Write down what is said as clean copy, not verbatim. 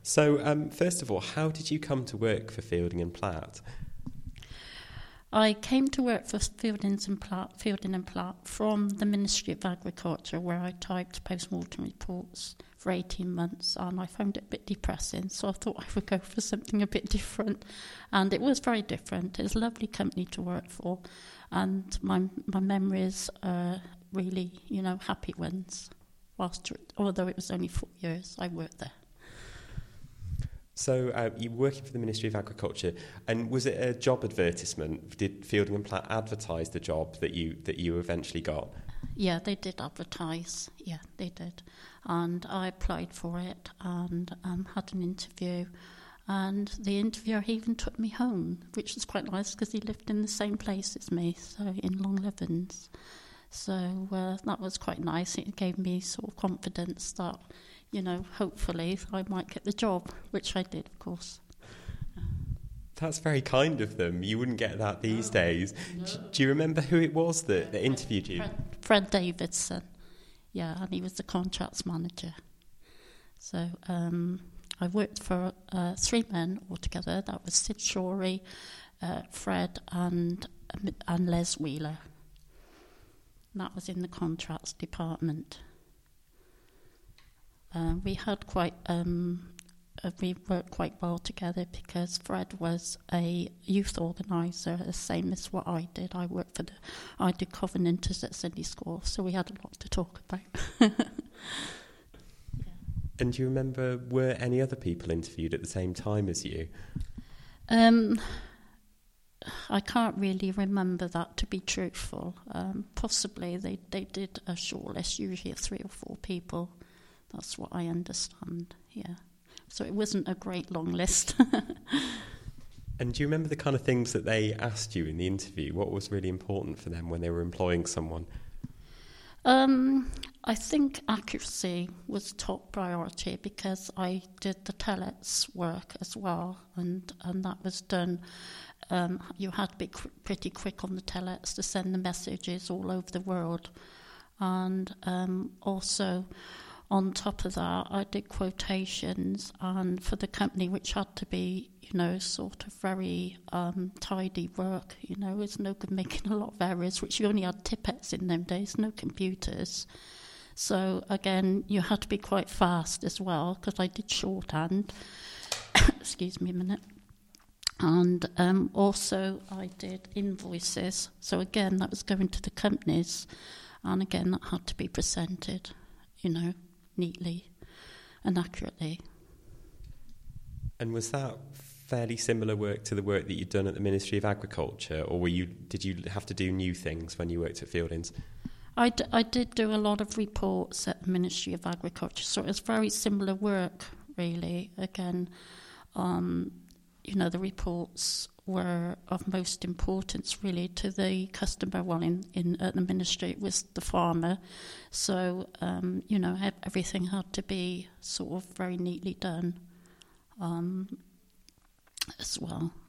So, first of all, how did you come to work for Fielding and Platt? I came to work for Fielding and Platt from the Ministry of Agriculture, where I typed post-mortem reports for 18 months, and I found it a bit depressing, so I thought I would go for something a bit different. And it was very different. It was a lovely company to work for, and my memories are really, happy ones. Although it was only 4 years I worked there. So you were working for the Ministry of Agriculture, and was it a job advertisement? Did Fielding and Platt advertise the job that you eventually got? Yeah, they did advertise. Yeah, they did. And I applied for it and had an interview. And the interviewer even took me home, which was quite nice because he lived in the same place as me, so in Long Levens. So that was quite nice. It gave me sort of confidence that, hopefully I might get the job, which I did, of course. That's very kind of them. You wouldn't get that these days. No. Do you remember who it was that interviewed you? Fred Davidson. Yeah, and he was the contracts manager. So I worked for 3 men altogether. That was Sid Shorey, Fred and Les Wheeler. And that was in the contracts department. We worked quite well together because Fred was a youth organiser, the same as what I did. I did Covenanters at Sunday School, so we had a lot to talk about. Yeah. And do you remember, were any other people interviewed at the same time as you? I can't really remember that, to be truthful. Possibly they did a shortlist, usually of 3 or 4 people. That's what I understand, yeah. So it wasn't a great long list. And do you remember the kind of things that they asked you in the interview? What was really important for them when they were employing someone? I think accuracy was top priority because I did the telex work as well, and that was done. You had to be pretty quick on the telex to send the messages all over the world. And also, on top of that, I did quotations, and for the company, which had to be, sort of very tidy work. It's no good making a lot of errors, which you only had tippets in them days, no computers. So again, you had to be quite fast as well, because I did shorthand. Excuse me a minute. And also I did invoices. So again, that was going to the companies, and again, that had to be presented, neatly and accurately. And was that fairly similar work to the work that you'd done at the Ministry of Agriculture, or did you have to do new things when you worked at Fieldings? I did do a lot of reports at the Ministry of Agriculture, so it was very similar work, really. Again, the reports were of most importance, really, to the customer. Well, at the Ministry, it was the farmer. So, everything had to be sort of very neatly done as well.